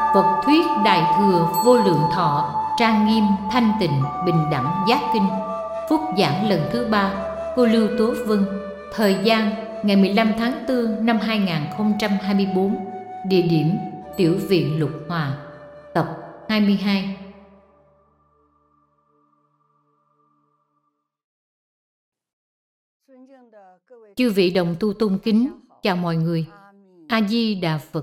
Phật thuyết Đại Thừa Vô Lượng Thọ, trang nghiêm, thanh tịnh, bình đẳng giác kinh. Phúc giảng lần thứ 3, cô Lưu Tố Vân. Thời gian ngày 15 tháng 4 năm 2024. Địa điểm Tiểu viện Lục Hòa. Tập 22. Chư vị đồng tu tôn kính, chào mọi người. A Di Đà Phật.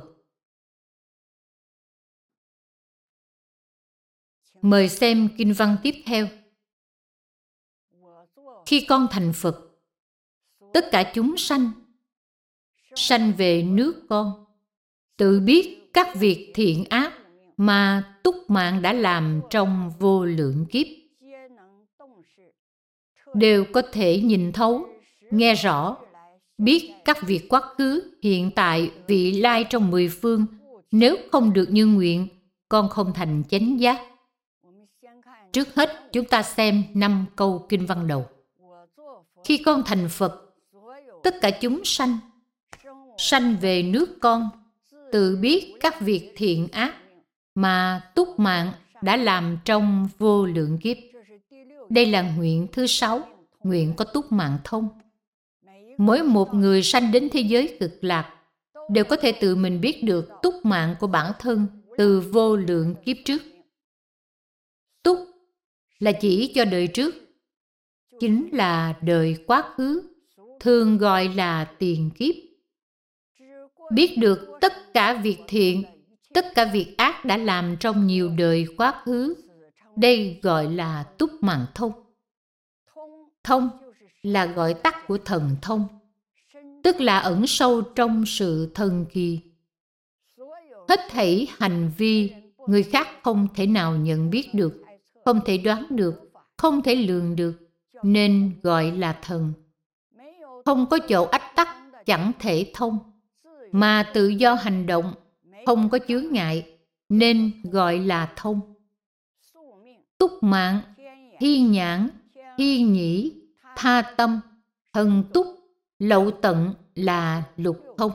Mời xem kinh văn tiếp theo. Khi con thành Phật, tất cả chúng sanh sanh về nước con, tự biết các việc thiện ác mà túc mạng đã làm trong vô lượng kiếp, đều có thể nhìn thấu, nghe rõ, biết các việc quá khứ, hiện tại, vị lai trong 10 phương. Nếu không được như nguyện, con không thành chánh giác. Trước hết, chúng ta xem 5 câu kinh văn đầu. Khi con thành Phật, tất cả chúng sanh sanh về nước con, tự biết các việc thiện ác mà túc mạng đã làm trong vô lượng kiếp. Đây là nguyện thứ 6, nguyện có túc mạng thông. Mỗi một người sanh đến thế giới cực lạc đều có thể tự mình biết được túc mạng của bản thân từ vô lượng kiếp trước. Túc là chỉ cho đời trước, chính là đời quá khứ, thường gọi là tiền kiếp. Biết được tất cả việc thiện, tất cả việc ác đã làm trong nhiều đời quá khứ, đây gọi là túc mạng thông. Thông là gọi tắt của thần thông, tức là ẩn sâu trong sự thần kỳ. Hết thảy hành vi người khác không thể nào nhận biết được, không thể đoán được, không thể lường được, nên gọi là thần. Không có chỗ ách tắc, chẳng thể thông, mà tự do hành động, không có chướng ngại, nên gọi là thông. Túc mạng, thiên nhãn, thiên nhĩ, tha tâm, thần túc, lậu tận là lục thông.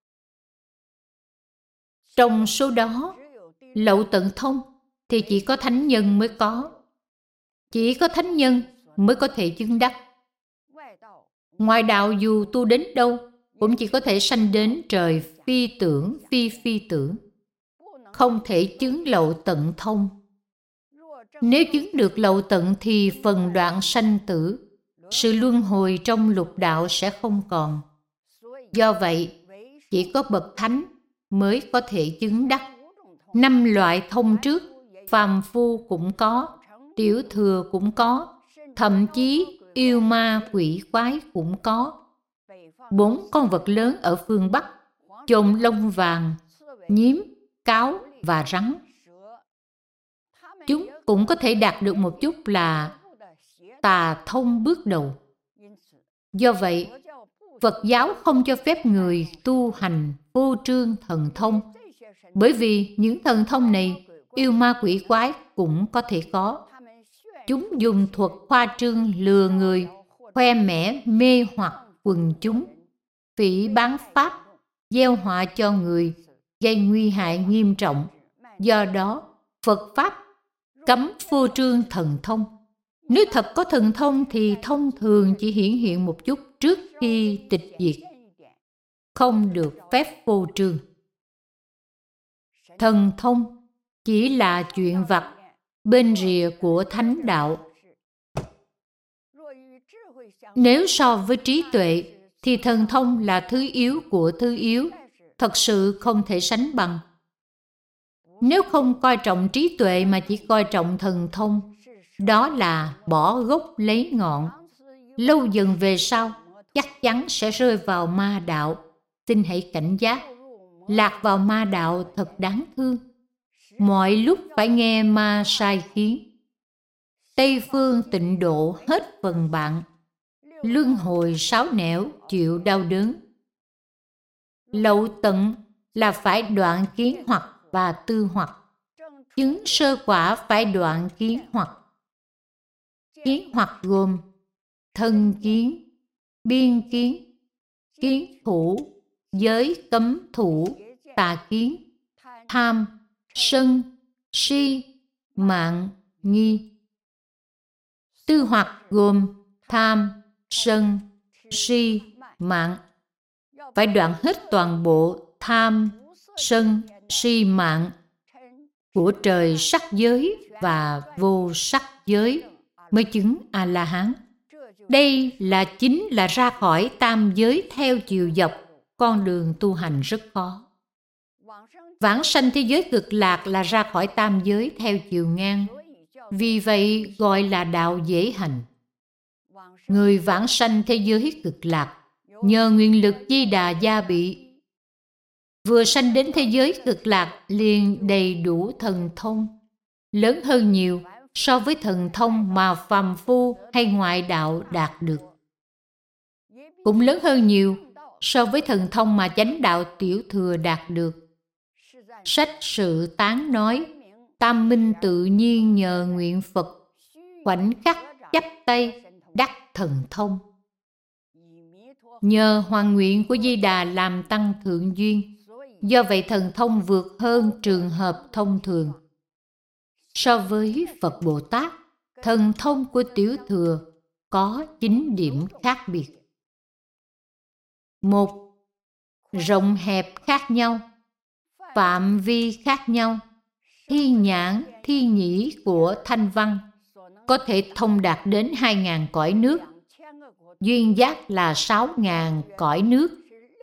Trong số đó, lậu tận thông thì chỉ có thánh nhân mới có. Chỉ có thánh nhân mới có thể chứng đắc. Ngoại đạo dù tu đến đâu, cũng chỉ có thể sanh đến trời phi tưởng, phi tưởng. Không thể chứng lậu tận thông. Nếu chứng được lậu tận thì phần đoạn sanh tử, sự luân hồi trong lục đạo sẽ không còn. Do vậy, chỉ có bậc thánh mới có thể chứng đắc. 5 loại thông trước, phàm phu cũng có, tiểu thừa cũng có, thậm chí yêu ma quỷ quái cũng có. 4 con vật lớn ở phương Bắc, chồn lông vàng, nhím, cáo và rắn. Chúng cũng có thể đạt được một chút là tà thông bước đầu. Do vậy, Phật giáo không cho phép người tu hành vô trương thần thông, bởi vì những thần thông này yêu ma quỷ quái cũng có thể có. Chúng dùng thuật khoa trương lừa người, khoe mẽ mê hoặc quần chúng, phỉ báng pháp, gieo họa cho người, gây nguy hại nghiêm trọng. Do đó, Phật Pháp cấm vô trương thần thông. Nếu thật có thần thông thì thông thường chỉ hiển hiện một chút trước khi tịch diệt, không được phép vô trương. Thần thông chỉ là chuyện vặt bên rìa của thánh đạo. Nếu so với trí tuệ thì thần thông là thứ yếu của thứ yếu, thật sự không thể sánh bằng. Nếu không coi trọng trí tuệ mà chỉ coi trọng thần thông, đó là bỏ gốc lấy ngọn. Lâu dần về sau, chắc chắn sẽ rơi vào ma đạo. Xin hãy cảnh giác. Lạc vào ma đạo thật đáng thương. Mọi lúc phải nghe ma sai khiến. Tây phương tịnh độ hết phần bạn. Luân hồi sáo nẻo chịu đau đớn. Lậu tận là phải đoạn kiến hoặc và tư hoặc. Chứng sơ quả phải đoạn kiến hoặc. Kiến hoặc gồm thân kiến, biên kiến, kiến thủ, giới cấm thủ, tà kiến, tham, sân, si, mạng, nghi. Tư hoặc gồm tham, sân, si, mạng. Phải đoạn hết toàn bộ tham, sân, si, mạng của trời sắc giới và vô sắc giới mới chứng A-la-hán. Đây chính là ra khỏi tam giới theo chiều dọc, con đường tu hành rất khó. Vãng sanh thế giới cực lạc là ra khỏi tam giới theo chiều ngang, vì vậy gọi là đạo dễ hành. Người vãng sanh thế giới cực lạc nhờ nguyện lực Di Đà gia bị, vừa sanh đến thế giới cực lạc liền đầy đủ thần thông, lớn hơn nhiều so với thần thông mà phàm phu hay ngoại đạo đạt được, cũng lớn hơn nhiều so với thần thông mà chánh đạo tiểu thừa đạt được. Sách Sự Tán nói, tam minh tự nhiên nhờ nguyện Phật, khoảnh khắc chắp tay đắc thần thông. Nhờ hoàn nguyện của Di Đà làm tăng thượng duyên, do vậy thần thông vượt hơn trường hợp thông thường. So với Phật Bồ Tát, thần thông của tiểu thừa có 9 điểm khác biệt. 1. Rộng hẹp khác nhau, phạm vi khác nhau. Thi nhãn, thi nhĩ của thanh văn có thể thông đạt đến 2.000 cõi nước, duyên giác là 6.000 cõi nước.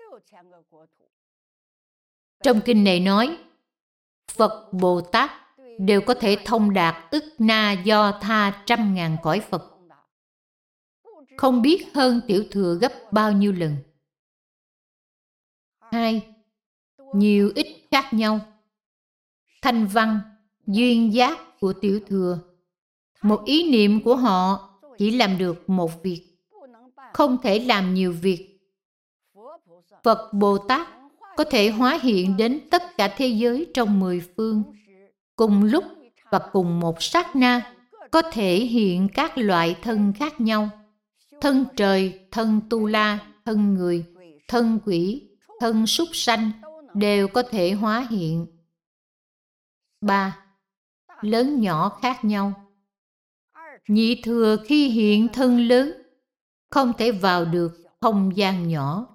Trong kinh này nói, Phật Bồ Tát đều có thể thông đạt ức na do tha 100.000 cõi Phật. Không biết hơn tiểu thừa gấp bao nhiêu lần. 2. Nhiều ít khác nhau. Thanh văn, duyên giác của tiểu thừa, một ý niệm của họ chỉ làm được một việc, không thể làm nhiều việc. Phật Bồ Tát có thể hóa hiện đến tất cả thế giới trong 10 phương, cùng lúc và cùng một sát na, có thể hiện các loại thân khác nhau. Thân trời, thân tu la, thân người, thân quỷ, thân súc sanh đều có thể hóa hiện. 3. Lớn nhỏ khác nhau. Nhị thừa khi hiện thân lớn, không thể vào được không gian nhỏ.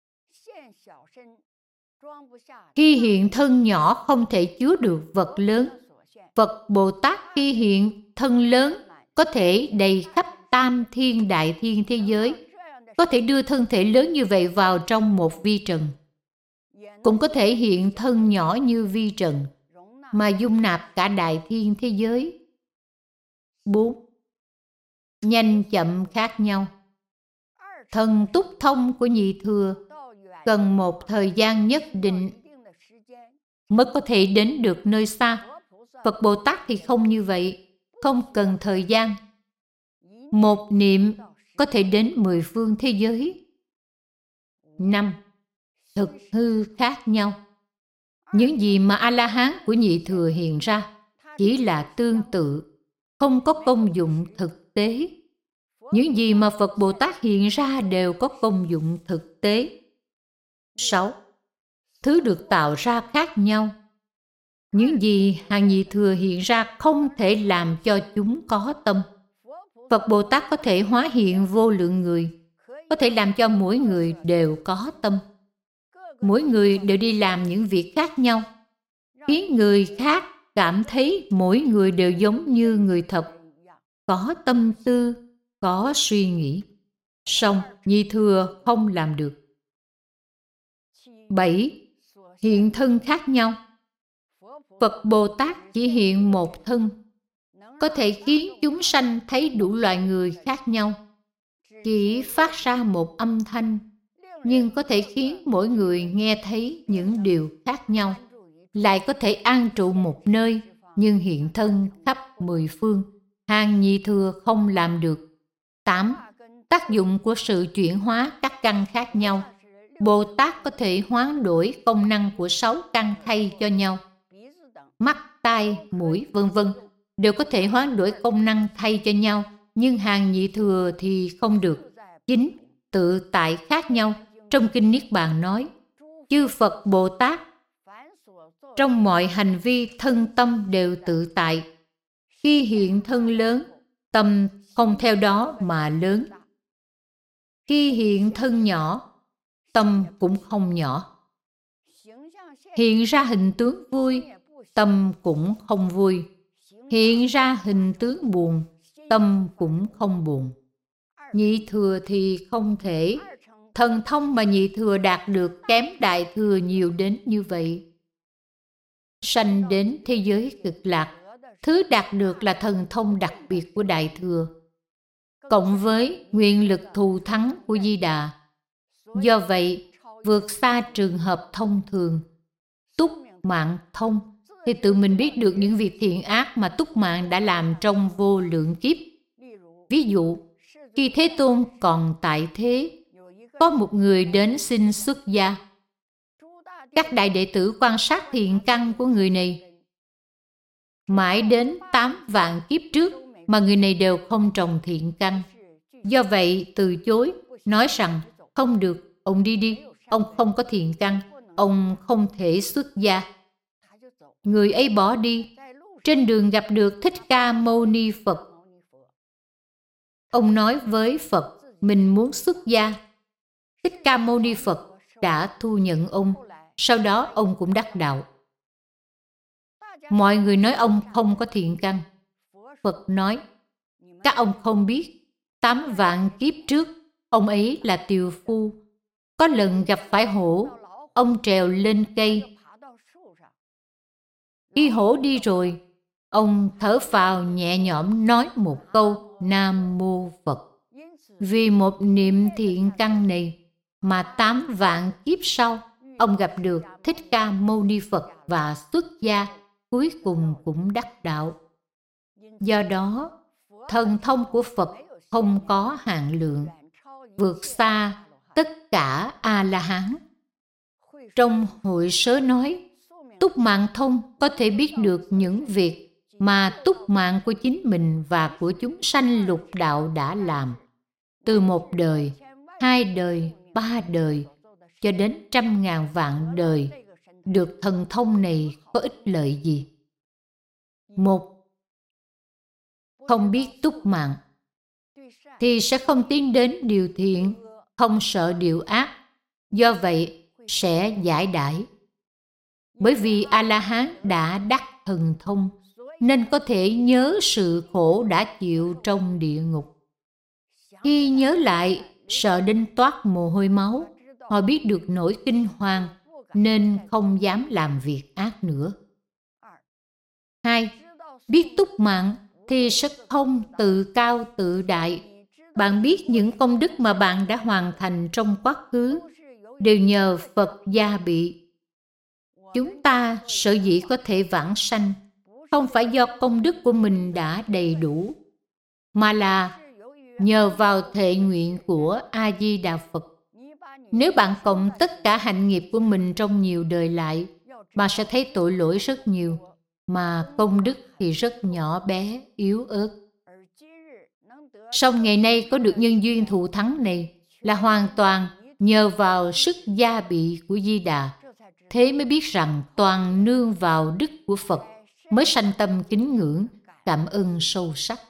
Khi hiện thân nhỏ không thể chứa được vật lớn. Phật Bồ Tát khi hiện thân lớn có thể đầy khắp tam thiên đại thiên thế giới, có thể đưa thân thể lớn như vậy vào trong một vi trần. Cũng có thể hiện thân nhỏ như vi trần, mà dung nạp cả đại thiên thế giới. 4. Nhanh chậm khác nhau. Thần túc thông của nhị thừa cần một thời gian nhất định mới có thể đến được nơi xa. Phật Bồ Tát thì không như vậy, không cần thời gian. Một niệm có thể đến 10 phương thế giới. 5. Thực hư khác nhau. Những gì mà A-la-hán của nhị thừa hiện ra chỉ là tương tự, không có công dụng thực tế. Những gì mà Phật Bồ Tát hiện ra đều có công dụng thực tế. 6. Thứ được tạo ra khác nhau. Những gì hàng nhị thừa hiện ra không thể làm cho chúng có tâm. Phật Bồ Tát có thể hóa hiện vô lượng người, có thể làm cho mỗi người đều có tâm. Mỗi người đều đi làm những việc khác nhau, khiến người khác cảm thấy mỗi người đều giống như người thật, có tâm tư, có suy nghĩ. Song nhị thừa không làm được. 7. Hiện thân khác nhau. Phật Bồ Tát chỉ hiện một thân, có thể khiến chúng sanh thấy đủ loại người khác nhau. Chỉ phát ra một âm thanh, nhưng có thể khiến mỗi người nghe thấy những điều khác nhau. Lại có thể an trụ một nơi, nhưng hiện thân khắp 10 phương. Hàng nhị thừa không làm được. 8. Tác dụng của sự chuyển hóa các căn khác nhau. Bồ Tát có thể hoán đổi công năng của 6 căn thay cho nhau. Mắt, tai, mũi, vân vân đều có thể hoán đổi công năng thay cho nhau, nhưng hàng nhị thừa thì không được. 9. Tự tại khác nhau. Trong Kinh Niết Bàn nói, chư Phật Bồ Tát Trong mọi hành vi, thân tâm đều tự tại. Khi hiện thân lớn, tâm không theo đó mà lớn. Khi hiện thân nhỏ, tâm cũng không nhỏ. Hiện ra hình tướng vui, tâm cũng không vui. Hiện ra hình tướng buồn, tâm cũng không buồn. Nhị thừa thì không thể. Thần thông mà nhị thừa đạt được kém đại thừa nhiều đến như vậy. Sanh đến thế giới cực lạc, thứ đạt được là thần thông đặc biệt của đại thừa, cộng với nguyện lực thù thắng của Di Đà. Do vậy, vượt xa trường hợp thông thường. Túc mạng thông thì tự mình biết được những việc thiện ác mà túc mạng đã làm trong vô lượng kiếp. Ví dụ, khi Thế Tôn còn tại thế, có một người đến xin xuất gia. Các đại đệ tử quan sát thiện căn của người này. Mãi đến 8 vạn kiếp trước mà người này đều không trồng thiện căn. Do vậy từ chối, nói rằng không được, ông đi đi, ông không có thiện căn, ông không thể xuất gia. Người ấy bỏ đi. Trên đường gặp được Thích Ca Mâu Ni Phật. Ông nói với Phật mình muốn xuất gia. Thích Ca Mâu Ni Phật đã thu nhận ông. Sau đó ông cũng đắc đạo. Mọi người nói ông không có thiện căn. Phật nói, các ông không biết, 8 vạn kiếp trước, ông ấy là tiều phu. Có lần gặp phải hổ, ông trèo lên cây. Khi hổ đi rồi, ông thở phào nhẹ nhõm nói một câu Nam Mô Phật. Vì một niệm thiện căn này mà 8 vạn kiếp sau, ông gặp được Thích Ca Mâu Ni Phật và xuất gia, cuối cùng cũng đắc đạo. Do đó, thần thông của Phật không có hạn lượng, vượt xa tất cả A-la-hán. Trong hội sớ nói, túc mạng thông có thể biết được những việc mà túc mạng của chính mình và của chúng sanh lục đạo đã làm. Từ 1 đời, 2 đời, 3 đời, cho đến 100.000 vạn đời, được thần thông này có ích lợi gì? Một, không biết túc mạng, thì sẽ không tiến đến điều thiện, không sợ điều ác. Do vậy, sẽ giải đãi. Bởi vì A-la-hán đã đắc thần thông, nên có thể nhớ sự khổ đã chịu trong địa ngục. Khi nhớ lại, sợ đến toát mồ hôi máu, họ biết được nỗi kinh hoàng, nên không dám làm việc ác nữa. 2. Biết túc mạng thì sẽ không tự cao tự đại. Bạn biết những công đức mà bạn đã hoàn thành trong quá khứ đều nhờ Phật gia bị. Chúng ta sở dĩ có thể vãng sanh không phải do công đức của mình đã đầy đủ, mà là nhờ vào thệ nguyện của A-di-đà Phật. Nếu bạn cộng tất cả hạnh nghiệp của mình trong nhiều đời lại, bạn sẽ thấy tội lỗi rất nhiều, mà công đức thì rất nhỏ bé, yếu ớt. Song ngày nay có được nhân duyên thù thắng này là hoàn toàn nhờ vào sức gia bị của Di Đà. Thế mới biết rằng toàn nương vào đức của Phật mới sanh tâm kính ngưỡng, cảm ơn sâu sắc.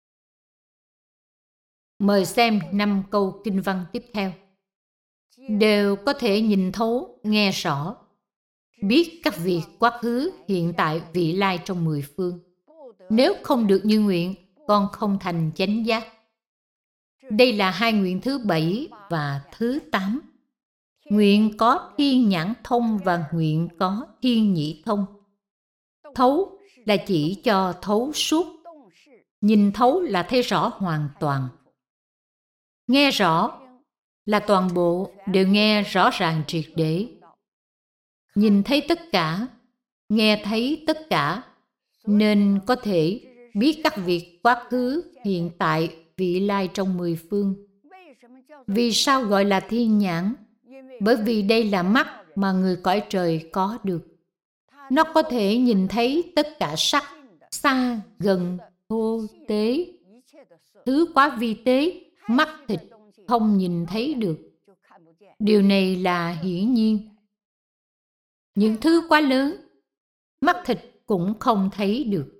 Mời xem 5 câu kinh văn tiếp theo. Đều có thể nhìn thấu, nghe rõ, biết các việc quá khứ, hiện tại, vị lai trong 10 phương. Nếu không được như nguyện, con không thành chánh giác. Đây là hai nguyện thứ 7 và thứ 8. Nguyện có thiên nhãn thông và nguyện có thiên nhĩ thông. Thấu là chỉ cho thấu suốt. Nhìn thấu là thấy rõ hoàn toàn. Nghe rõ là toàn bộ đều nghe rõ ràng triệt để. Nhìn thấy tất cả, nghe thấy tất cả, nên có thể biết các việc quá khứ, hiện tại, vị lai trong 10 phương. Vì sao gọi là thiên nhãn? Bởi vì đây là mắt mà người cõi trời có được. Nó có thể nhìn thấy tất cả sắc, xa, gần, thô, tế. Thứ quá vi tế, mắt thịt không nhìn thấy được. Điều này là hiển nhiên. Những thứ quá lớn mắt thịt cũng không thấy được.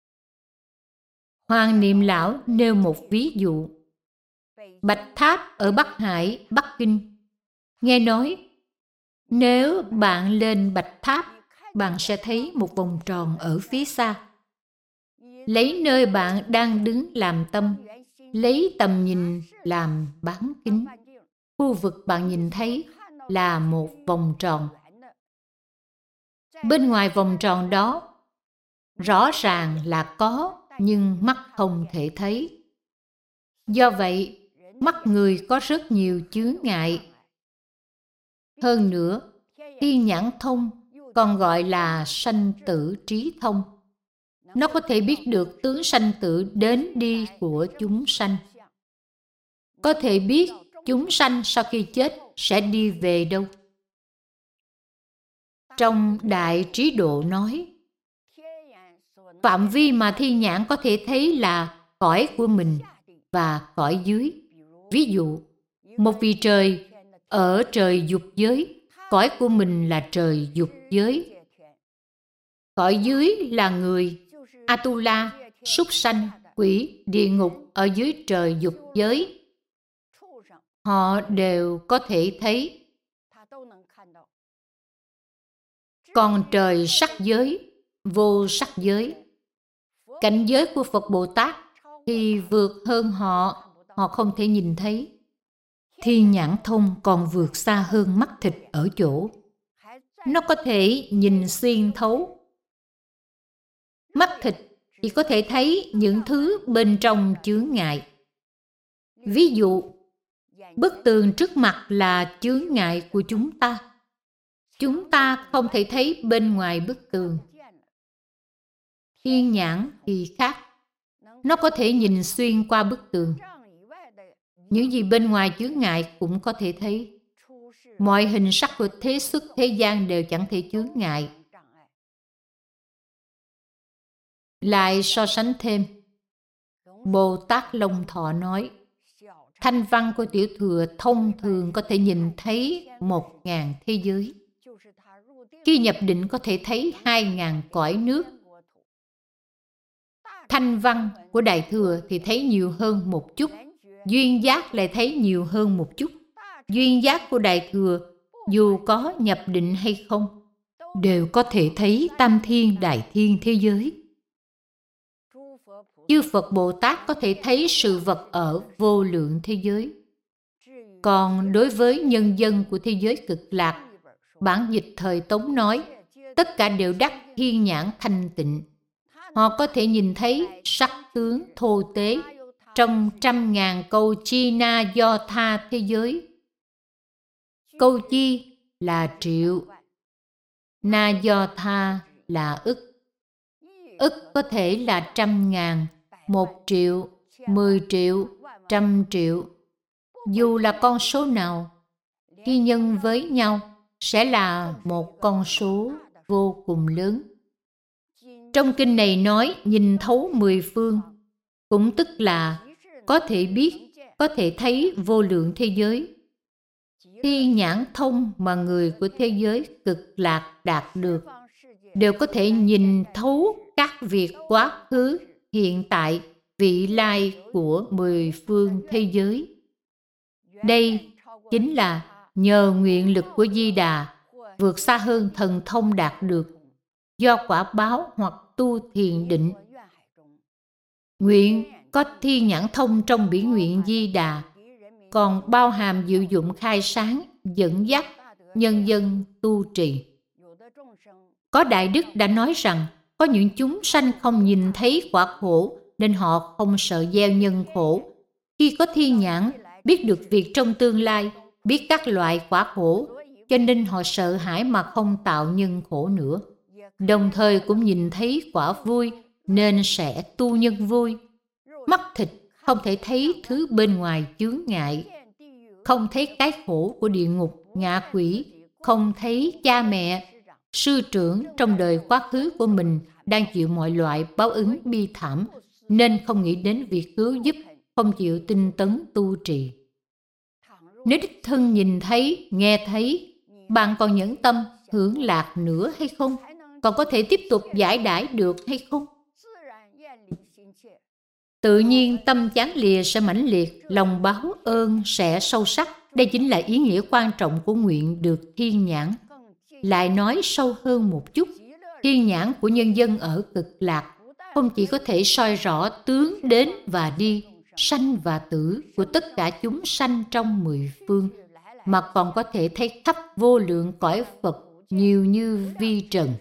Hoàng Niệm Lão nêu một ví dụ. Bạch Tháp ở Bắc Hải, Bắc Kinh. Nghe nói, nếu bạn lên Bạch Tháp, bạn sẽ thấy một vòng tròn ở phía xa. Lấy nơi bạn đang đứng làm tâm, lấy tầm nhìn làm bán kính. Khu vực bạn nhìn thấy là một vòng tròn. Bên ngoài vòng tròn đó, rõ ràng là có, nhưng mắt không thể thấy. Do vậy, mắt người có rất nhiều chướng ngại. Hơn nữa, thiên nhãn thông còn gọi là sanh tử trí thông. Nó có thể biết được tướng sanh tử đến đi của chúng sanh. Có thể biết chúng sanh sau khi chết sẽ đi về đâu. Trong Đại Trí Độ nói, phạm vi mà thiên nhãn có thể thấy là cõi của mình và cõi dưới. Ví dụ, một vị trời ở trời dục giới, cõi của mình là trời dục giới. Cõi dưới là người, Atula, súc sanh, quỷ, địa ngục ở dưới trời dục giới. Họ đều có thể thấy. Còn trời sắc giới, vô sắc giới, cảnh giới của Phật Bồ Tát thì vượt hơn họ, họ không thể nhìn thấy. Thiên nhãn thông còn vượt xa hơn mắt thịt ở chỗ, nó có thể nhìn xuyên thấu. Mắt thịt chỉ có thể thấy những thứ bên trong chướng ngại. Ví dụ, bức tường trước mặt là chướng ngại của chúng ta. Chúng ta không thể thấy bên ngoài bức tường. Thiên nhãn thì khác. Nó có thể nhìn xuyên qua bức tường. Những gì bên ngoài chướng ngại cũng có thể thấy. Mọi hình sắc của thế xuất thế gian đều chẳng thể chướng ngại. Lại so sánh thêm, Bồ Tát Long Thọ nói, thanh văn của tiểu thừa thông thường có thể nhìn thấy 1000 thế giới. Khi nhập định có thể thấy 2000 cõi nước. Thanh văn của đại thừa thì thấy nhiều hơn một chút. Duyên giác lại thấy nhiều hơn một chút. Duyên giác của đại thừa, dù có nhập định hay không, đều có thể thấy tam thiên đại thiên thế giới. Chư Phật Bồ Tát có thể thấy sự vật ở vô lượng thế giới. Còn đối với nhân dân của thế giới cực lạc, bản dịch thời Tống nói, tất cả đều đắc thiên nhãn thanh tịnh. Họ có thể nhìn thấy sắc tướng thô tế trong 100.000 câu chi na do tha thế giới. Câu chi là triệu, na do tha là ức. Ức có thể là 100.000, 1 triệu, 10 triệu, 100 triệu. Dù là con số nào, khi nhân với nhau sẽ là một con số vô cùng lớn. Trong kinh này nói nhìn thấu 10 phương, cũng tức là có thể biết, có thể thấy vô lượng thế giới. Thiên nhãn thông mà người của thế giới cực lạc đạt được, đều có thể nhìn thấu các việc quá khứ, hiện tại, vị lai của 10 phương thế giới. Đây chính là nhờ nguyện lực của Di Đà vượt xa hơn thần thông đạt được, do quả báo hoặc tu thiền định. Nguyện có thiên nhãn thông trong bỉ nguyện Di Đà, còn bao hàm diệu dụng khai sáng, dẫn dắt, nhân dân tu trì. Có Đại Đức đã nói rằng, có những chúng sanh không nhìn thấy quả khổ, nên họ không sợ gieo nhân khổ. Khi có thiên nhãn, biết được việc trong tương lai, biết các loại quả khổ, cho nên họ sợ hãi mà không tạo nhân khổ nữa. Đồng thời cũng nhìn thấy quả vui, nên sẽ tu nhân vui. Mắt thịt không thể thấy thứ bên ngoài chướng ngại, không thấy cái khổ của địa ngục, ngạ quỷ, không thấy cha mẹ, sư trưởng trong đời quá khứ của mình đang chịu mọi loại báo ứng bi thảm, nên không nghĩ đến việc cứu giúp, không chịu tinh tấn tu trì. Nếu đích thân nhìn thấy, nghe thấy, bạn còn nhẫn tâm hưởng lạc nữa hay không? còn có thể tiếp tục giải đãi được hay không? Tự nhiên tâm chán lìa sẽ mãnh liệt, lòng báo ơn sẽ sâu sắc. Đây chính là ý nghĩa quan trọng của nguyện được thiên nhãn. Lại nói sâu hơn một chút, thiên nhãn của nhân dân ở Cực Lạc không chỉ có thể soi rõ tướng đến và đi, sanh và tử của tất cả chúng sanh trong mười phương, mà còn có thể thấy khắp vô lượng cõi Phật nhiều như vi trần.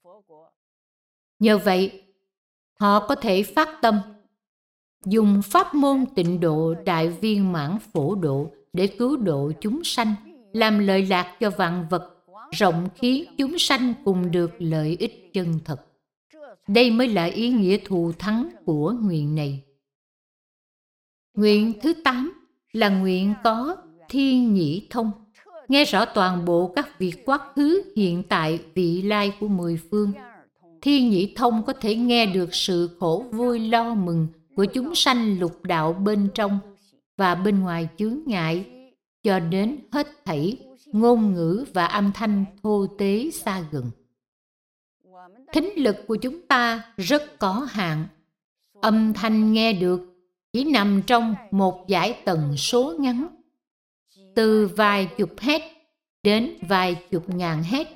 Nhờ vậy, họ có thể phát tâm, dùng pháp môn tịnh độ đại viên mãn phổ độ để cứu độ chúng sanh, làm lợi lạc cho vạn vật, rộng khiến chúng sanh cùng được lợi ích chân thật. Đây mới là ý nghĩa thù thắng của nguyện này. Nguyện thứ 8 là nguyện có thiên nhĩ thông, nghe rõ toàn bộ các việc quá khứ, hiện tại, vị lai của mười phương. Thiên nhĩ thông có thể nghe được sự khổ vui lo mừng của chúng sanh lục đạo bên trong và bên ngoài chướng ngại, cho đến hết thảy ngôn ngữ và âm thanh thô tế xa gần. Thính lực của chúng ta rất có hạn. Âm thanh nghe được chỉ nằm trong một dải tần số ngắn, từ vài chục héc đến vài chục ngàn héc.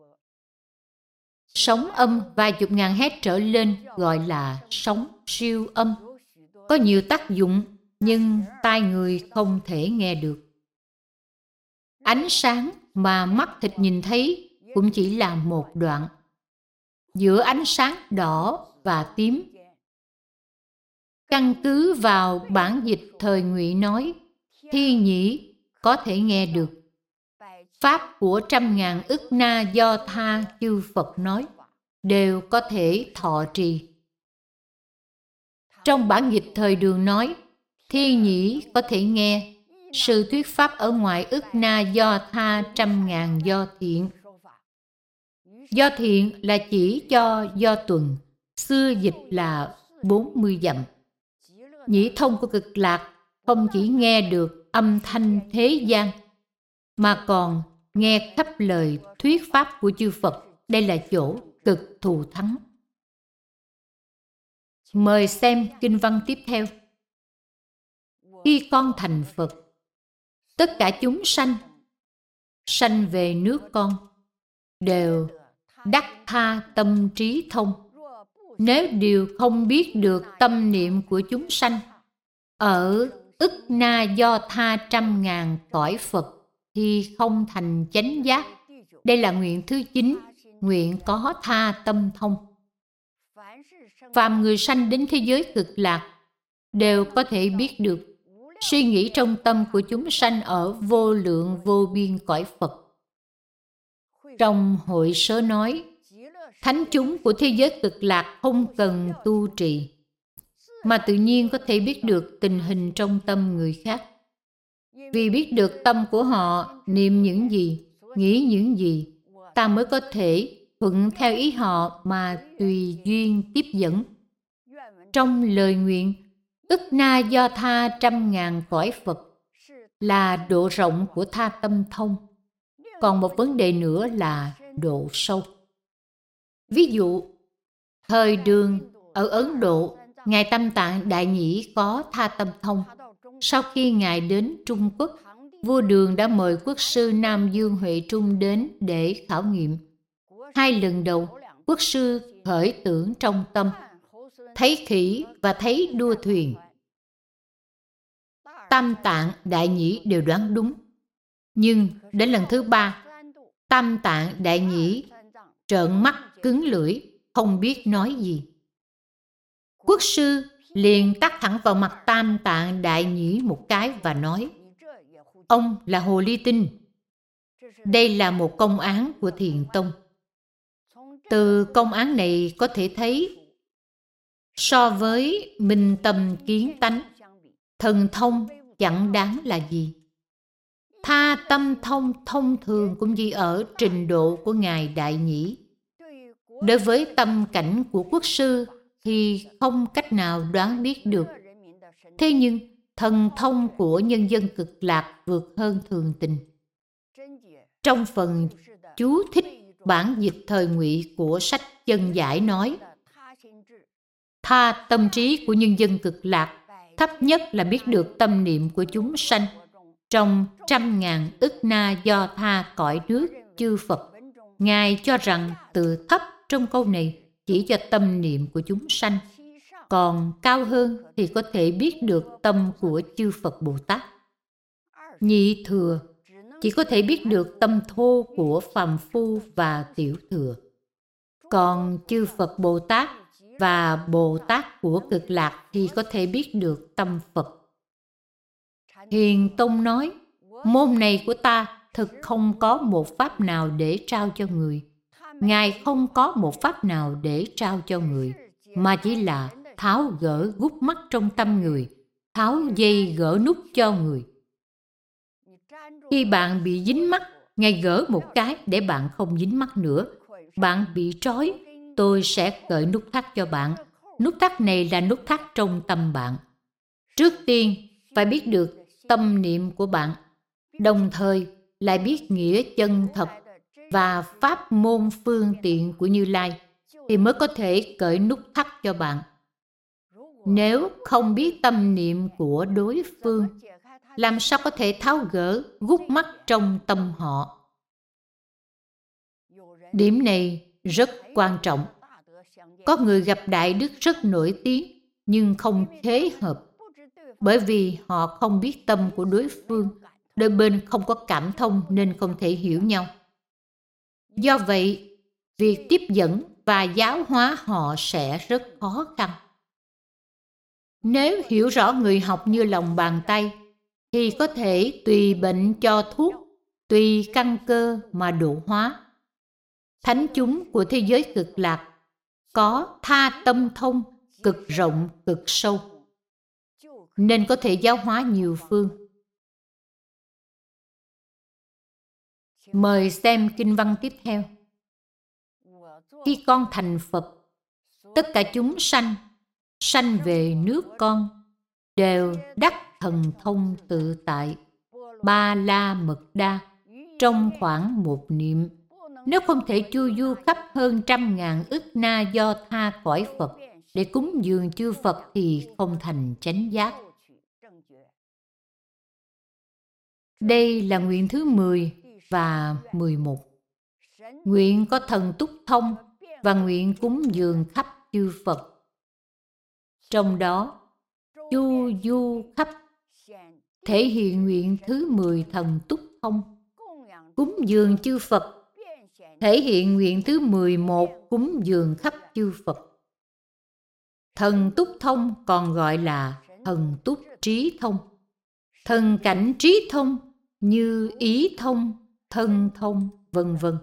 Sóng âm vài chục ngàn héc trở lên gọi là sóng siêu âm. Có nhiều tác dụng, nhưng tai người không thể nghe được. Ánh sáng mà mắt thịt nhìn thấy cũng chỉ là một đoạn, giữa ánh sáng đỏ và tím. Căn cứ vào bản dịch thời Ngụy nói, thiên nhĩ có thể nghe được. Pháp của 100.000 ức na do tha chư Phật nói, đều có thể thọ trì. Trong bản dịch thời Đường nói, thiên nhĩ có thể nghe sự thuyết pháp ở ngoài ức na do tha 100.000 do thiện. Do thiện là chỉ cho do tuần, xưa dịch là 40 dặm. Nhĩ thông của Cực Lạc không chỉ nghe được âm thanh thế gian, mà còn nghe khắp lời thuyết pháp của chư Phật. Đây là chỗ cực thù thắng. Mời xem kinh văn tiếp theo. Khi con thành Phật, tất cả chúng sanh sanh về nước con đều đắc tha tâm trí thông. Nếu điều không biết được tâm niệm của chúng sanh ở ức na do tha 100.000 cõi Phật thì không thành chánh giác. Đây là nguyện thứ 9, nguyện có tha tâm thông. Phàm người sanh đến thế giới Cực Lạc đều có thể biết được suy nghĩ trong tâm của chúng sanh ở vô lượng vô biên cõi Phật. Trong hội sớ nói, thánh chúng của thế giới Cực Lạc không cần tu trì, mà tự nhiên có thể biết được tình hình trong tâm người khác. Vì biết được tâm của họ niệm những gì, nghĩ những gì, ta mới có thể thuận theo ý họ mà tùy duyên tiếp dẫn. Trong lời nguyện, ức na do tha 100.000 cõi Phật là độ rộng của tha tâm thông. Còn một vấn đề nữa là độ sâu. Ví dụ, thời Đường ở Ấn Độ, Ngài Tam Tạng Đại Nhĩ có tha tâm thông. Sau khi Ngài đến Trung Quốc, vua Đường đã mời quốc sư Nam Dương Huệ Trung đến để khảo nghiệm. 2 lần đầu, quốc sư khởi tưởng trong tâm, thấy khỉ và thấy đua thuyền. Tam Tạng Đại Nhĩ đều đoán đúng. Nhưng đến lần thứ 3, Tam Tạng Đại Nhĩ trợn mắt cứng lưỡi, không biết nói gì. Quốc sư liền tát thẳng vào mặt Tam Tạng Đại Nhĩ một cái và nói, ông là hồ ly tinh. Đây là một công án của Thiền Tông. Từ công án này có thể thấy, so với minh tâm kiến tánh, thần thông chẳng đáng là gì. Tha tâm thông thông thường cũng chỉ ở trình độ của Ngài Đại Nhĩ. Đối với tâm cảnh của quốc sư thì không cách nào đoán biết được. Thế nhưng thần thông của nhân dân Cực Lạc vượt hơn thường tình. Trong phần chú thích Bản dịch thời Ngụy của sách Chân Giải nói, tha tâm trí của nhân dân Cực Lạc thấp nhất là biết được tâm niệm của chúng sanh trong 100.000 ức na do tha cõi nước chư Phật. Ngài cho rằng từ thấp trong câu này chỉ cho tâm niệm của chúng sanh, còn cao hơn thì có thể biết được tâm của chư Phật Bồ Tát. Nhị thừa chỉ có thể biết được tâm thô của phàm phu và tiểu thừa. Còn chư Phật Bồ Tát và Bồ Tát của Cực Lạc thì có thể biết được tâm Phật. Hiền Tông nói, môn này của ta thực không có một pháp nào để trao cho người. Ngài không có một pháp nào để trao cho người, mà chỉ là tháo gỡ gút mắt trong tâm người, tháo dây gỡ nút cho người. Khi bạn bị dính mắt, Ngài gỡ một cái để bạn không dính mắt nữa. Bạn bị trói, tôi sẽ cởi nút thắt cho bạn. Nút thắt này là nút thắt trong tâm bạn. Trước tiên, phải biết được tâm niệm của bạn, đồng thời lại biết nghĩa chân thật và pháp môn phương tiện của Như Lai, thì mới có thể cởi nút thắt cho bạn. Nếu không biết tâm niệm của đối phương, làm sao có thể tháo gỡ gút mắt trong tâm họ? Điểm này rất quan trọng. Có người gặp đại đức rất nổi tiếng nhưng không thế hợp, bởi vì họ không biết tâm của đối phương, đôi bên không có cảm thông nên không thể hiểu nhau. Do vậy, việc tiếp dẫn và giáo hóa họ sẽ rất khó khăn. Nếu hiểu rõ người học như lòng bàn tay, thì có thể tùy bệnh cho thuốc, tùy căn cơ mà độ hóa. Thánh chúng của thế giới Cực Lạc có tha tâm thông cực rộng cực sâu, nên có thể giáo hóa nhiều phương. Mời xem kinh văn tiếp theo. Khi con thành Phật, tất cả chúng sanh, sanh về nước con, đều đắc thần thông tự tại, ba la mật đa, trong khoảng một niệm. Nếu không thể chu du khắp hơn 100.000 ức na do tha cõi Phật để cúng dường chư Phật thì không thành chánh giác. Đây là nguyện thứ 10 và 11. Nguyện có thần túc thông và nguyện cúng dường khắp chư Phật. Trong đó, chu du khắp thể hiện nguyện thứ 10 thần túc thông. Cúng dường chư Phật thể hiện nguyện thứ 11 cúng dường khắp chư Phật. Thần túc thông còn gọi là thần túc trí thông. Thần cảnh trí thông như ý thông, thân thông, vân vân.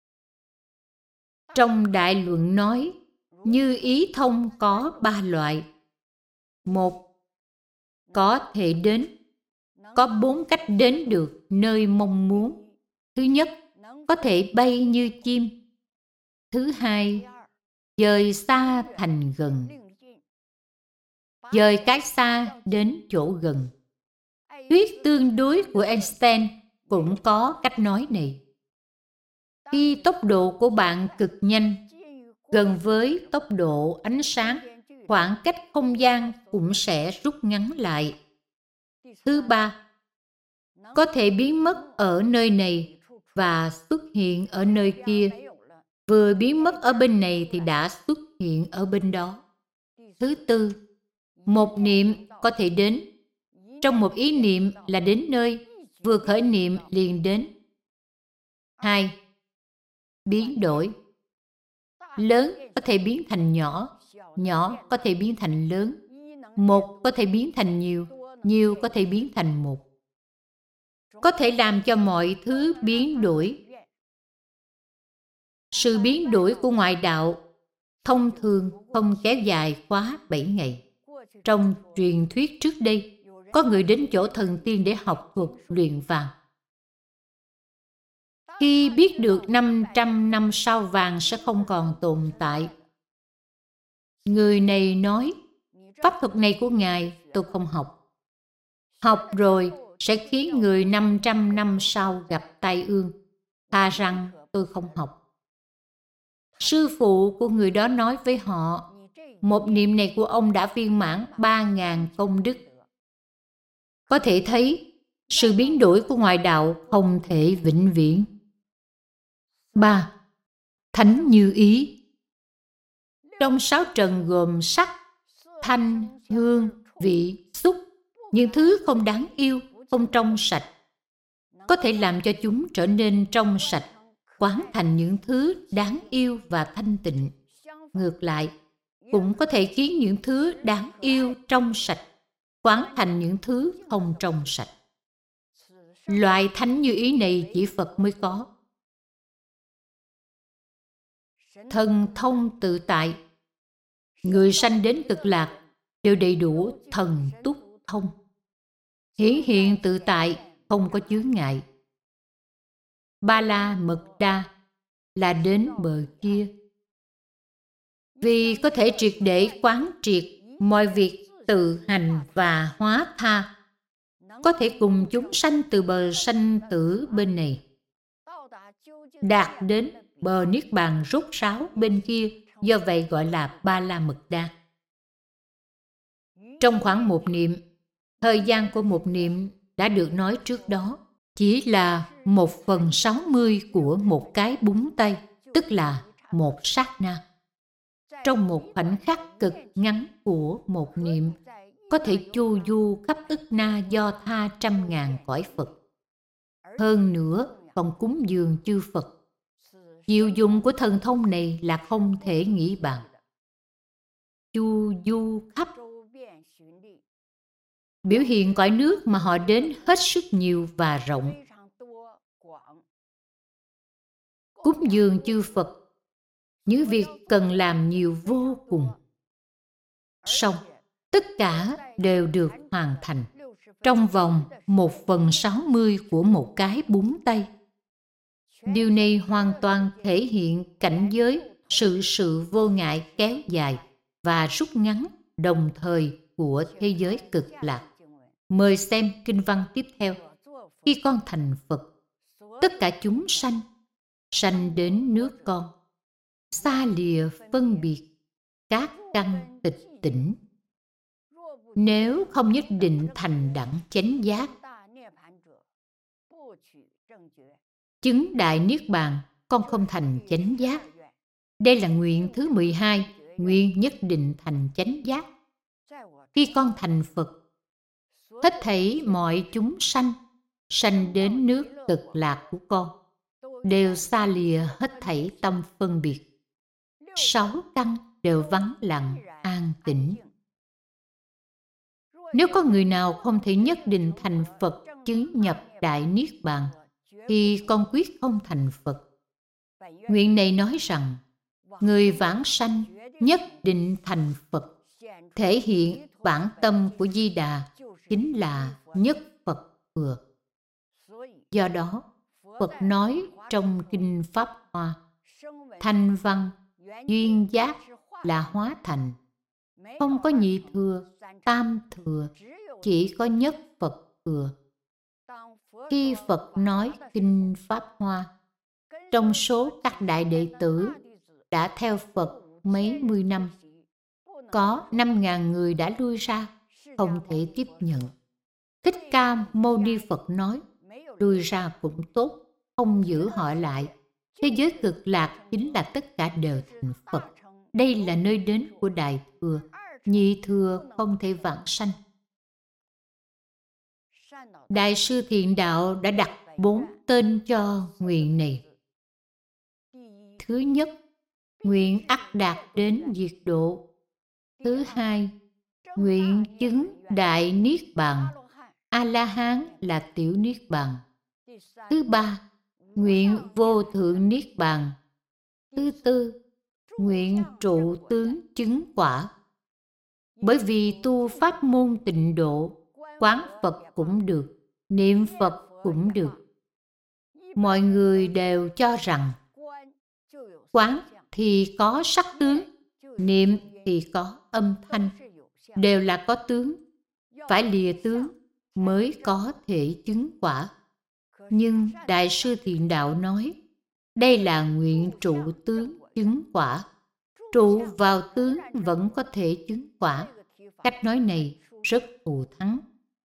Trong Đại Luận nói, như ý thông có 3 loại. 1. Có thể đến. Có 4 cách đến được nơi mong muốn. Thứ nhất, có thể bay như chim. Thứ hai, dời xa thành gần. Dời cái xa đến chỗ gần. Thuyết tương đối của Einstein cũng có cách nói này. Khi tốc độ của bạn cực nhanh, gần với tốc độ ánh sáng, khoảng cách không gian cũng sẽ rút ngắn lại. Thứ ba, có thể biến mất ở nơi này và xuất hiện ở nơi kia. Vừa biến mất ở bên này thì đã xuất hiện ở bên đó. Thứ tư, một niệm có thể đến. Trong một ý niệm là đến nơi, vừa khởi niệm liền đến. 2. Biến đổi. Lớn có thể biến thành nhỏ, nhỏ có thể biến thành lớn. Một có thể biến thành nhiều, nhiều có thể biến thành một. Có thể làm cho mọi thứ biến đổi. Sự biến đổi của ngoại đạo thông thường không kéo dài quá 7 ngày. Trong truyền thuyết trước đây, có người đến chỗ thần tiên để học thuật luyện vàng. Khi biết được 500 năm sau vàng sẽ không còn tồn tại, người này nói, pháp thuật này của Ngài tôi không học. Học rồi sẽ khiến người 500 năm sau gặp tai ương. Thà rằng tôi không học. Sư phụ của người đó nói với họ, một niệm này của ông đã viên mãn 3.000 công đức. Có thể thấy, sự biến đổi của ngoại đạo không thể vĩnh viễn. 3. Thánh như ý. Trong sáu trần gồm sắc, thanh, hương, vị, xúc, những thứ không đáng yêu, không trong sạch, có thể làm cho chúng trở nên trong sạch, quán thành những thứ đáng yêu và thanh tịnh. Ngược lại, cũng có thể khiến những thứ đáng yêu trong sạch quán thành những thứ không trong sạch. Loại thánh như ý này chỉ Phật mới có. Thần thông tự tại. Người sanh đến Cực Lạc đều đầy đủ thần túc thông, hiển hiện tự tại, không có chướng ngại. Ba La Mật Đa là đến bờ kia. Vì có thể triệt để quán triệt mọi việc tự hành và hóa tha, có thể cùng chúng sanh từ bờ sanh tử bên này đạt đến bờ niết bàn rốt ráo bên kia, do vậy gọi là Ba La Mật Đa. Trong khoảng một niệm, thời gian của một niệm đã được nói trước đó, chỉ là 1/60 của một cái búng tay, tức là một sát na. Trong một khoảnh khắc cực ngắn của một niệm, có thể chu du khắp ức na do tha 100.000 cõi Phật. Hơn nữa, còn cúng dường chư Phật. Diệu dụng của thần thông này là không thể nghĩ bàn. Chu du khắp biểu hiện cõi nước mà họ đến hết sức nhiều và rộng. Cúng dường chư Phật, những việc cần làm nhiều vô cùng. Song tất cả đều được hoàn thành trong vòng 1/60 của một cái búng tay. Điều này hoàn toàn thể hiện cảnh giới sự vô ngại kéo dài và rút ngắn đồng thời của thế giới Cực Lạc. Mời xem kinh văn tiếp theo. Khi con thành Phật, tất cả chúng sanh đến nước con, xa lìa phân biệt, các căn tịch tỉnh. Nếu không nhất định thành đẳng chánh giác, chứng đại niết bàn, con không thành chánh giác. Đây là nguyện thứ 12, nguyện nhất định thành chánh giác. Khi con thành Phật, hết thảy mọi chúng sanh đến nước Cực Lạc của con, đều xa lìa hết thảy tâm phân biệt. 6 căn đều vắng lặng, an tĩnh. Nếu có người nào không thể nhất định thành Phật chứng nhập đại niết bàn, thì con quyết không thành Phật. Nguyện này nói rằng, người vãng sanh nhất định thành Phật, thể hiện bản tâm của Di Đà chính là nhất Phật thừa. Do đó, Phật nói trong Kinh Pháp Hoa, thanh văn, duyên giác là hóa thành, không có nhị thừa, tam thừa, chỉ có nhất Phật thừa. Khi Phật nói Kinh Pháp Hoa, trong số các đại đệ tử đã theo Phật mấy mươi năm, có 5.000 người đã lui ra, không thể tiếp nhận. Thích Ca Mâu Ni Phật nói, lui ra cũng tốt, không giữ họ lại. Thế giới Cực Lạc chính là tất cả đều thành Phật. Đây là nơi đến của đại thừa, nhị thừa không thể vãng sanh. Đại sư Thiện Đạo đã đặt 4 tên cho nguyện này. Thứ nhất, nguyện ắt đạt đến diệt độ. Thứ hai, nguyện chứng đại niết bàn. A-la-hán là tiểu niết bàn. Thứ ba, nguyện vô thượng niết bàn. Thứ tư, nguyện trụ tướng chứng quả. Bởi vì tu pháp môn tịnh độ, quán Phật cũng được, niệm Phật cũng được. Mọi người đều cho rằng quán thì có sắc tướng, niệm thì có âm thanh, đều là có tướng, phải lìa tướng mới có thể chứng quả. Nhưng Đại sư Thiện Đạo nói, đây là nguyện trụ tướng chứng quả. Trụ vào tướng vẫn có thể chứng quả. Cách nói này rất thù thắng.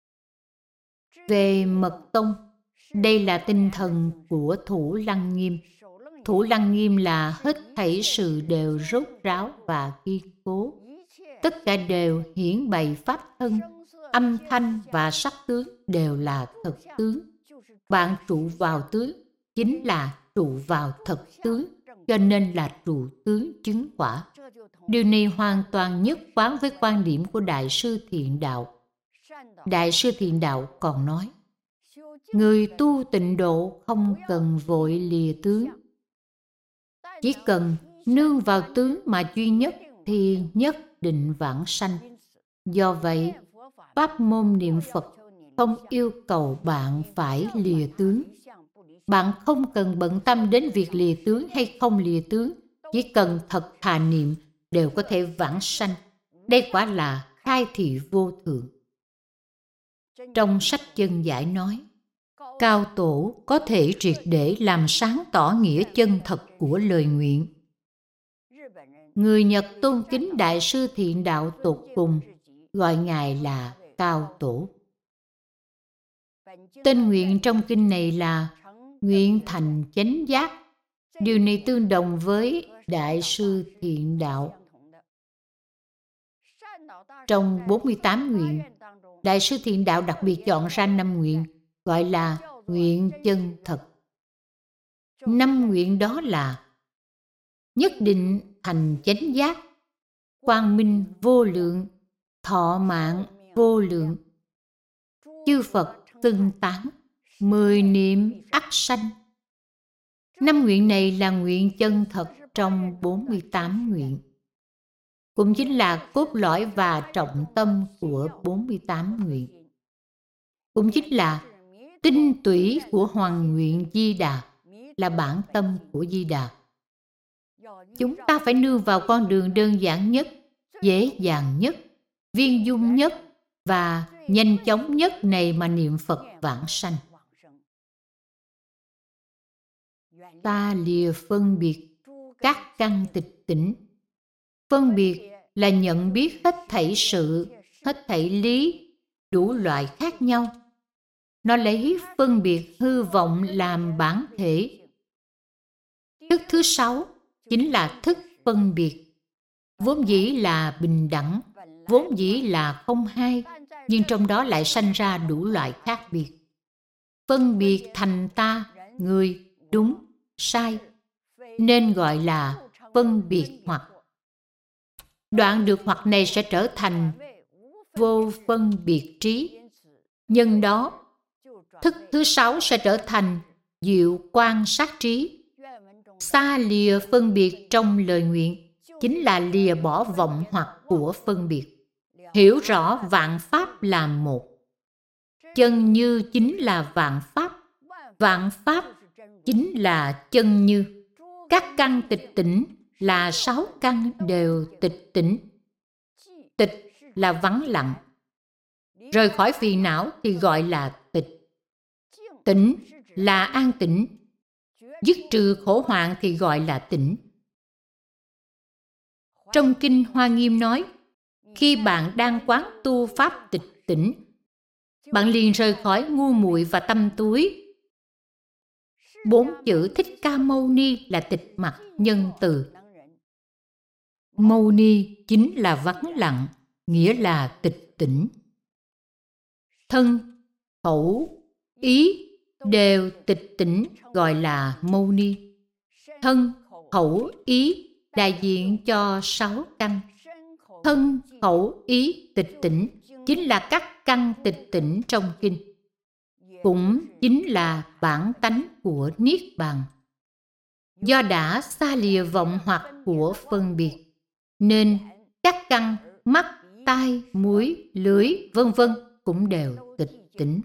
Về mật tông, đây là tinh thần của Thủ Lăng Nghiêm. Thủ Lăng Nghiêm là hết thảy sự đều rốt ráo và kiên cố. Tất cả đều hiển bày pháp thân, âm thanh và sắc tướng đều là thật tướng. Bạn trụ vào tướng chính là trụ vào thật tướng, cho nên là trụ tướng chứng quả. Điều này hoàn toàn nhất quán với quan điểm của Đại sư Thiện Đạo. Đại sư Thiện Đạo còn nói, người tu tịnh độ không cần vội lìa tướng. Chỉ cần nương vào tướng mà duy nhất thì nhất định vãng sanh. Do vậy, pháp môn niệm Phật không yêu cầu bạn phải lìa tướng. Bạn không cần bận tâm đến việc lìa tướng hay không lìa tướng. Chỉ cần thật thà niệm đều có thể vãng sanh. Đây quả là khai thị vô thượng. Trong sách Chân Giải nói, Cao Tổ có thể triệt để làm sáng tỏ nghĩa chân thật của lời nguyện. Người Nhật tôn kính Đại sư Thiện Đạo tột cùng, gọi Ngài là Cao Tổ. Tên nguyện trong kinh này là nguyện thành chánh giác. Điều này tương đồng với Đại sư Thiện Đạo. Trong 48 nguyện, Đại sư Thiện Đạo đặc biệt chọn ra 5 nguyện, gọi là nguyện chân thật. 5 nguyện đó là nhất định thành chánh giác, quang minh vô lượng, thọ mạng vô lượng, chư Phật xưng tán, 10 niệm ắt sanh. 5 nguyện này là nguyện chân thật trong 48 nguyện. Cũng chính là cốt lõi và trọng tâm của 48 nguyện. Cũng chính là tinh túy của Hoàng Nguyện Di Đà, là bản tâm của Di Đà. Chúng ta phải nương vào con đường đơn giản nhất, dễ dàng nhất, viên dung nhất và nhanh chóng nhất này mà niệm Phật vãng sanh. Ta lìa phân biệt các căn tịch tỉnh. Phân biệt là nhận biết hết thảy sự, hết thảy lý, đủ loại khác nhau. Nó lấy phân biệt hư vọng làm bản thể. Thức thứ 6 chính là thức phân biệt. Vốn dĩ là bình đẳng, vốn dĩ là không hai, nhưng trong đó lại sanh ra đủ loại khác biệt. Phân biệt thành ta, người, đúng, sai, nên gọi là phân biệt hoặc. Đoạn được hoặc này sẽ trở thành vô phân biệt trí. Nhân đó, thức thứ 6 sẽ trở thành diệu quan sát trí. Xa lìa phân biệt trong lời nguyện chính là lìa bỏ vọng hoặc của phân biệt. Hiểu rõ vạn pháp là một. Chân như chính là vạn pháp. Vạn pháp chính là chân như. Các căn tịch tỉnh là 6 căn đều tịch tỉnh. Tịch là vắng lặng. Rời khỏi phiền não thì gọi là tịch. Tỉnh là an tĩnh. Dứt trừ khổ hoạn thì gọi là tĩnh. Trong Kinh Hoa Nghiêm nói, khi bạn đang quán tu pháp tịch tỉnh, bạn liền rời khỏi ngu muội và tâm túi. 4 chữ Thích Ca Mâu Ni là tịch mặc nhân từ. Mâu Ni chính là vắng lặng, nghĩa là tịch tỉnh. Thân, khẩu, ý đều tịch tỉnh gọi là Mâu Ni. Thân, khẩu, ý đại diện cho 6 căn. Thân, khẩu, ý tịch tỉnh chính là các căn tịch tỉnh trong kinh. Cũng chính là bản tánh của Niết Bàn. Do đã xa lìa vọng hoặc của phân biệt, nên các căn mắt, tai, mũi, lưỡi, vân vân cũng đều tịch tỉnh.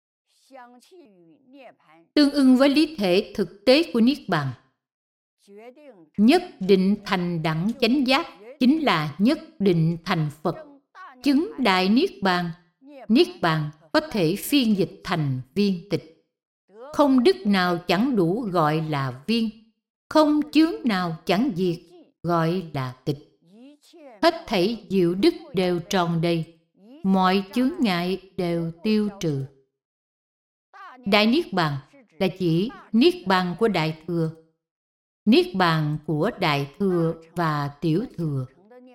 Tương ưng với lý thể thực tế của Niết Bàn. Nhất định thành đẳng chánh giác chính là nhất định thành Phật. Chứng đại Niết Bàn. Niết Bàn có thể phiên dịch thành viên tịch. Không đức nào chẳng đủ gọi là viên. không chướng nào chẳng diệt, gọi là tịch. Hết thảy diệu đức đều tròn đầy, mọi chướng ngại đều tiêu trừ. Đại Niết Bàn là chỉ Niết Bàn của Đại Thừa. Niết Bàn của Đại Thừa và Tiểu Thừa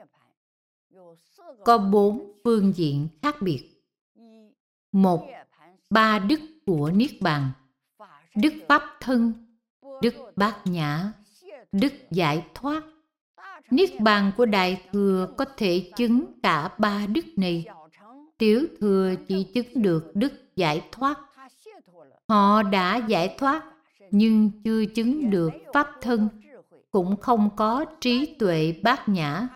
có 4 phương diện khác biệt. 1. 3 đức của Niết Bàn: đức Pháp Thân, đức Bát Nhã, đức Giải Thoát. Niết Bàn của Đại Thừa có thể chứng cả 3 đức này. Tiểu Thừa chỉ chứng được đức Giải Thoát. Họ đã giải thoát nhưng chưa chứng được Pháp Thân, cũng không có trí tuệ Bát Nhã.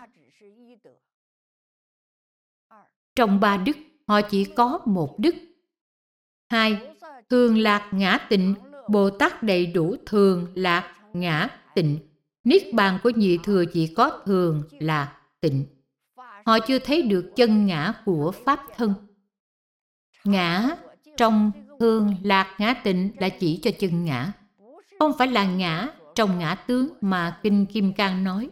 Trong 3 đức, họ chỉ có 1 đức. 2. Thường lạc ngã tịnh. Bồ Tát đầy đủ thường lạc ngã tịnh. Niết Bàn của Nhị Thừa chỉ có thường lạc tịnh. Họ chưa thấy được chân ngã của Pháp Thân. Ngã trong thường lạc ngã tịnh là chỉ cho chân ngã, không phải là ngã trong ngã tướng mà Kinh Kim Cang nói.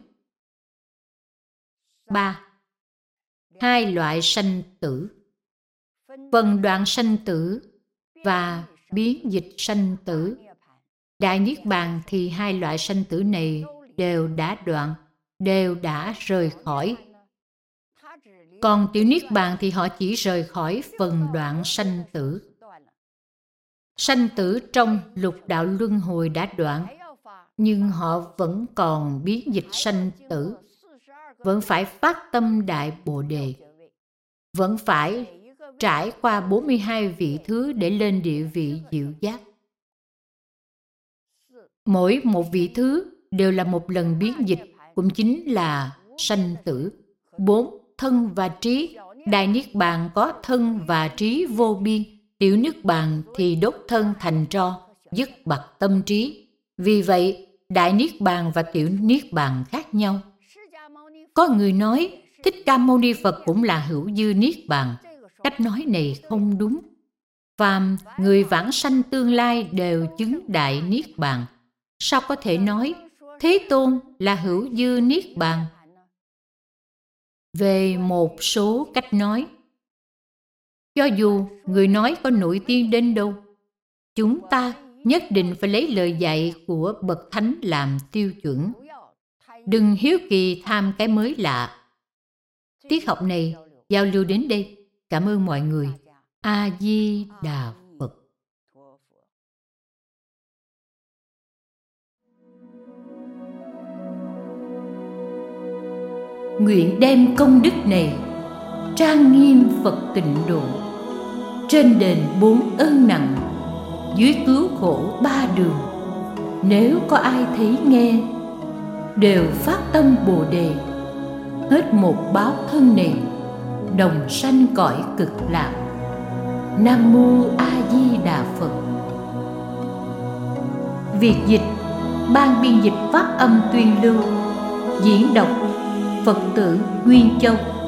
3. 2 loại sanh tử: phần đoạn sanh tử và biến dịch sanh tử. Đại Niết Bàn thì 2 loại sanh tử này đều đã đoạn, đều đã rời khỏi. Còn Tiểu Niết Bàn thì họ chỉ rời khỏi phần đoạn sanh tử. Sanh tử trong lục đạo luân hồi đã đoạn, nhưng họ vẫn còn biến dịch sanh tử, vẫn phải phát tâm Đại Bồ Đề, vẫn phải trải qua 42 vị thứ để lên địa vị diệu giác. Mỗi một vị thứ đều là một lần biến dịch, cũng chính là sanh tử. 4. Thân và trí. Đại Niết Bàn có thân và trí vô biên. Tiểu Niết Bàn thì đốt thân thành tro, dứt bặt tâm trí. Vì vậy, Đại Niết Bàn và Tiểu Niết Bàn khác nhau. Có người nói Thích Ca Mâu Ni Phật cũng là hữu dư Niết Bàn. Cách nói này không đúng. Phàm người vãng sanh tương lai đều chứng Đại Niết Bàn. Sao có thể nói Thế Tôn là hữu dư Niết Bàn? Về một số cách nói, cho dù người nói có nổi tiếng đến đâu, chúng ta nhất định phải lấy lời dạy của Bậc Thánh làm tiêu chuẩn. Đừng hiếu kỳ tham cái mới lạ. Tiết học này giao lưu đến đây. Cảm ơn mọi người. A Di Đà Phật. Nguyện đem công đức này trang nghiêm Phật tịnh độ, trên đền 4 ơn nặng, dưới cứu khổ 3 đường. Nếu có ai thấy nghe, đều phát tâm Bồ Đề, hết một báo thân này, đồng sanh cõi Cực Lạc. Nam Mô A Di Đà Phật. Việc dịch: Ban biên dịch Pháp âm tuyên lưu. Diễn đọc: Phật tử Nguyên Châu.